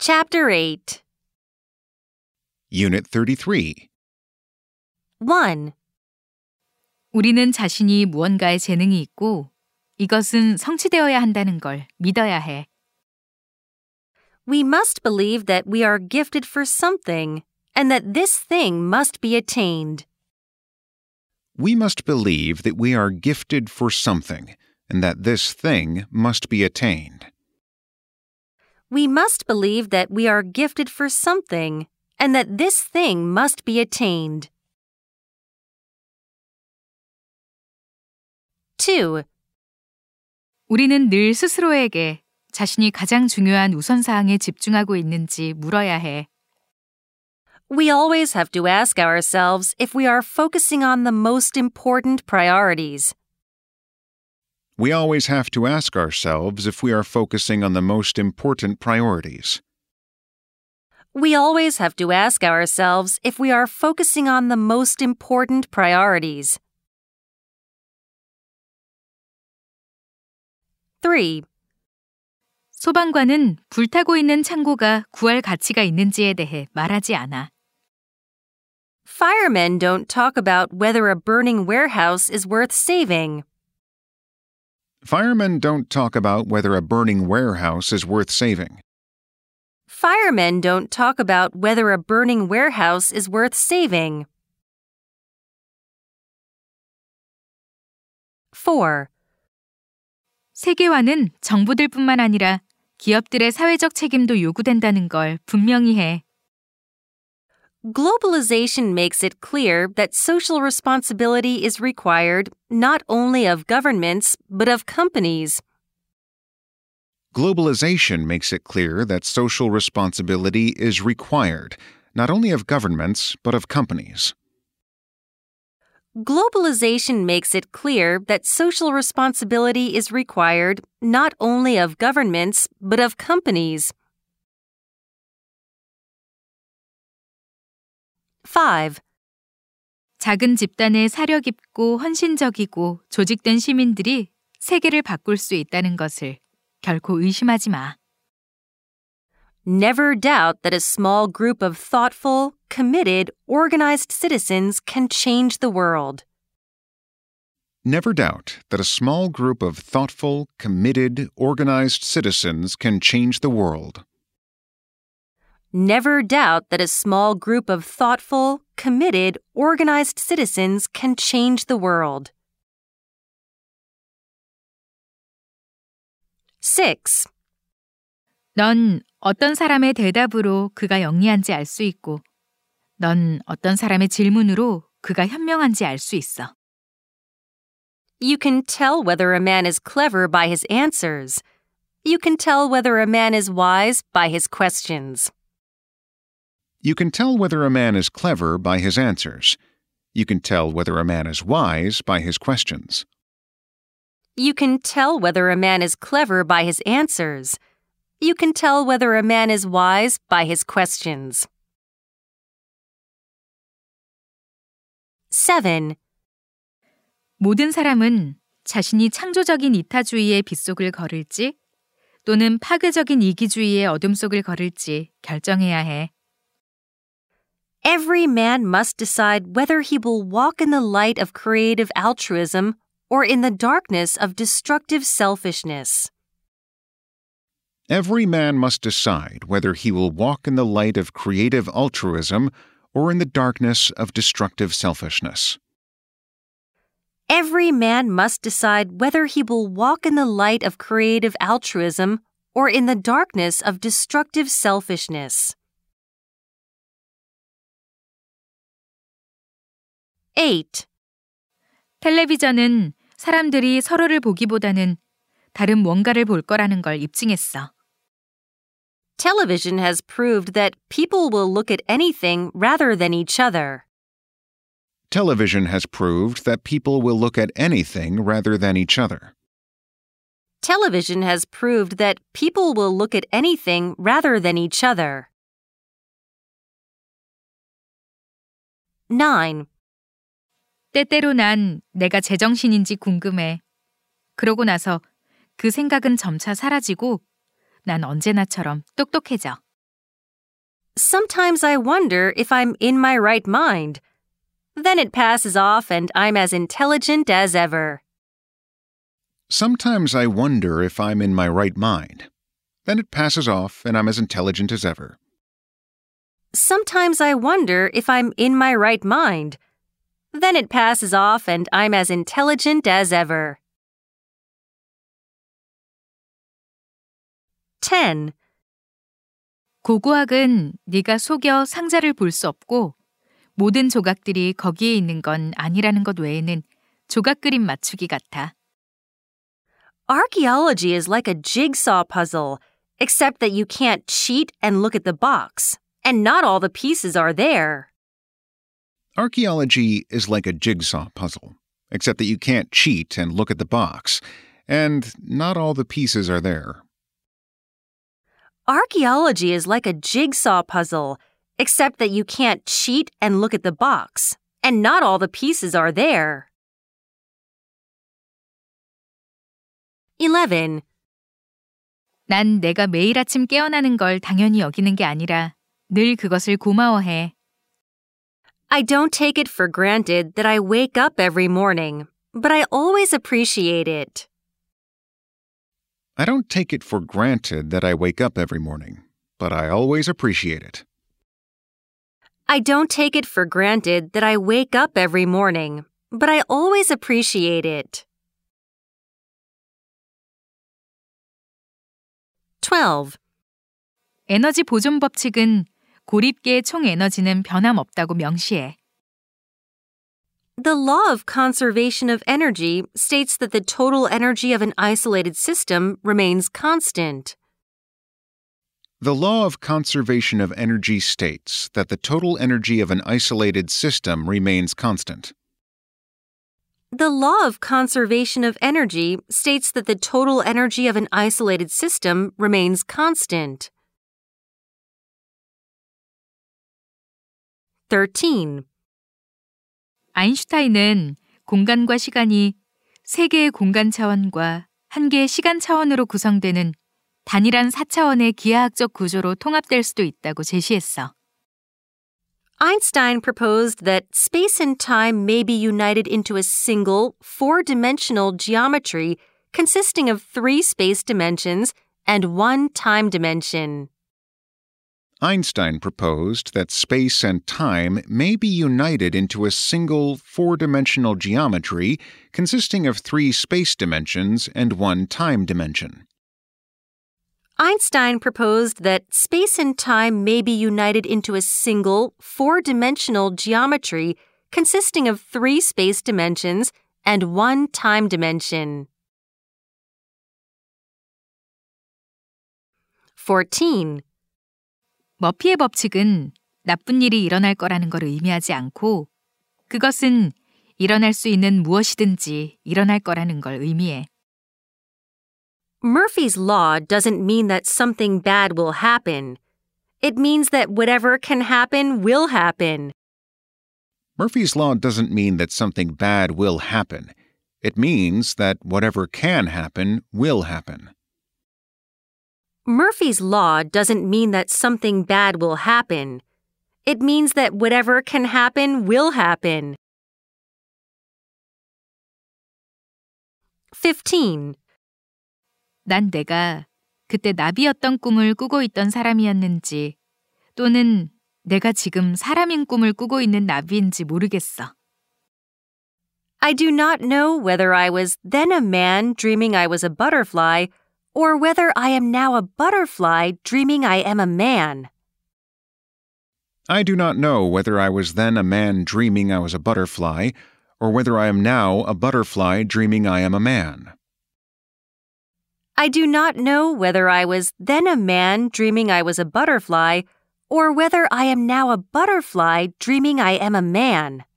Chapter 8 Unit 33. 1. 우리는 자신이 무언가에 재능이 있고 이것은 성취되어야 한다는 걸 믿어야 해. We must believe that we are gifted for something and that this thing must be attained. We must believe that we are gifted for something and that this thing must be attained. We must believe that we are gifted for something and that this thing must be attained. 2. 우리는 늘 스스로에게 자신이 가장 중요한 우선사항에 집중하고 있는지 물어야 해. We always have to ask ourselves if we are focusing on the most important priorities. We always have to ask ourselves if we are focusing on the most important priorities. We always have to ask ourselves if we are focusing on the most important priorities. 3. 소방관은 불타고 있는 창고가 구할 가치가 있는지에 대해 말하지 않아. Firemen don't talk about whether a burning warehouse is worth saving. Firemen don't talk about whether a burning warehouse is worth saving. Firemen don't talk about whether a burning warehouse is worth saving. 4. 세계화는 정부들뿐만 아니라 기업들의 사회적 책임도 요구된다는 걸 분명히 해. Globalization makes it clear that social responsibility is required not only of governments but of companies. Globalization makes it clear that social responsibility is required, not only of governments, but of companies. Globalization makes it clear that social responsibility is required not only of governments, but of companies. 5. 작은 집단의 사려 깊고 헌신적이고 조직된 시민들이 세계를 바꿀 수 있다는 것을 결코 의심하지 마. Never doubt that a small group of thoughtful, committed, organized citizens can change the world. Never doubt that a small group of thoughtful, committed, organized citizens can change the world. Never doubt that a small group of thoughtful, committed, organized citizens can change the world. 6. 넌 어떤 사람의 대답으로 그가 영리한지 알 수 있고 넌 어떤 사람의 질문으로 그가 현명한지 알 수 있어. You can tell whether a man is clever by his answers. You can tell whether a man is wise by his questions. You can tell whether a man is clever by his answers. You can tell whether a man is wise by his questions. You can tell whether a man is clever by his answers. You can tell whether a man is wise by his questions. 7. 모든 사람은 자신이 창조적인 이타주의의 빗속을 걸을지 또는 파괴적인 이기주의의 어둠 속을 걸을지 결정해야 해. Every man must decide whether he will walk in the light of creative altruism or in the darkness of destructive selfishness. Every man must decide whether he will walk in the light of creative altruism or in the darkness of destructive selfishness. Every man must decide whether he will walk in the light of creative altruism or in the darkness of destructive selfishness. 8. 텔레비전은 사람들이 서로를 보기보다는 다른 뭔가를 볼 거라는 걸 입증했어. Television has proved that people will look at anything rather than each other. Television has proved that people will look at anything rather than each other. Television has proved that people will look at anything rather than each other. 9. 때때로 난 내가 제정신인지 궁금해. 그러고 나서 그 생각은 점차 사라지고 난 언제나처럼 똑똑해져. Sometimes I wonder if I'm in my right mind. Then it passes off and I'm as intelligent as ever. Sometimes I wonder if I'm in my right mind. Then it passes off and I'm as intelligent as ever. Sometimes I wonder if I'm in my right mind. Then it passes off and I'm as intelligent as ever. 10. 고고학은 네가 속여 상자를 볼 수 없고 모든 조각들이 거기에 있는 건 아니라는 것 외에는 조각 그림 맞추기 같아. Archaeology is like a jigsaw puzzle, except that you can't cheat and look at the box, and not all the pieces are there. Archaeology is like a jigsaw puzzle, except that you can't cheat and look at the box, and not all the pieces are there. Archaeology is like a jigsaw puzzle, except that you can't cheat and look at the box, and not all the pieces are there. 11. 난 내가 매일 아침 깨어나는 걸 당연히 여기는 게 아니라 늘 그것을 고마워해. I don't take it for granted that I wake up every morning, but I always appreciate it. I don't take it for granted that I wake up every morning, but I always appreciate it. I don't take it for granted that I wake up every morning, but I always appreciate it. 12. 에너지 보존 법칙은 고립계의 총 에너지는 변함없다고 명시해. The law of conservation of energy states that the total energy of an isolated system remains constant. The law of conservation of energy states that the total energy of an isolated system remains constant. The law of conservation of energy states that the total energy of an isolated system remains constant. 13. 아인슈타인은 공간과 시간이 세 개의 공간 차원과 한 개의 시간 차원으로 구성되는 단일한 4차원의 기하학적 구조로 통합될 수도 있다고 제시했어. Einstein proposed that space and time may be united into a single, four-dimensional geometry consisting of 3 space dimensions and 1 time dimension. Einstein proposed that space and time may be united into a single, four-dimensional geometry consisting of 3 space dimensions and 1 time dimension. Einstein proposed that space and time may be united into a single, four-dimensional geometry consisting of 3 space dimensions and 1 time dimension. 14. 머피의 법칙은 나쁜 일이 일어날 거라는 걸 의미하지 않고 그것은 일어날 수 있는 무엇이든지 일어날 거라는 걸 의미해. Murphy's Law doesn't mean that something bad will happen. It means that whatever can happen will happen. Murphy's Law doesn't mean that something bad will happen. It means that whatever can happen will happen. Murphy's Law doesn't mean that something bad will happen. It means that whatever can happen will happen. 15. 난 내가 그때 나비였던 꿈을 꾸고 있던 사람이었는지 또는 내가 지금 사람인 꿈을 꾸고 있는 나비인지 모르겠어. I do not know whether I was then a man dreaming I was a butterfly or whether I am now a butterfly dreaming I am a man. I do not know whether I was then a man dreaming I was a butterfly, or whether I am now a butterfly dreaming I am a man. I do not know whether I was then a man dreaming I was a butterfly, or whether I am now a butterfly dreaming I am a man.